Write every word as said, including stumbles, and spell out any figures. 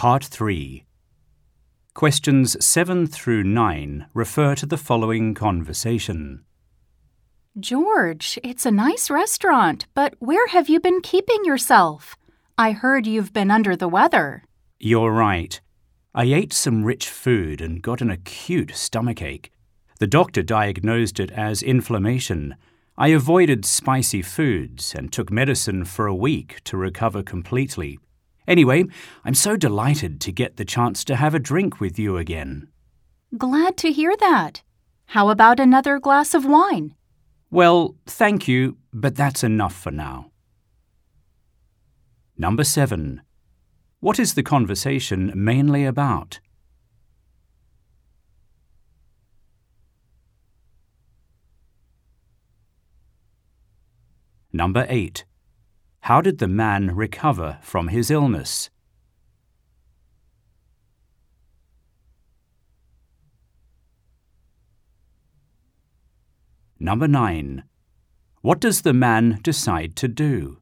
Part three. Questions seven through nine refer to the following conversation. George, it's a nice restaurant, but where have you been keeping yourself? I heard you've been under the weather. You're right. I ate some rich food and got an acute stomachache. The doctor diagnosed it as inflammation. I avoided spicy foods and took medicine for a week to recover completely. Anyway, I'm so delighted to get the chance to have a drink with you again. Glad to hear that. How about another glass of wine? Well, thank you, but that's enough for now. Number seven. What is the conversation mainly about? Number eight. How did the man recover from his illness? Number nine. What does the man decide to do?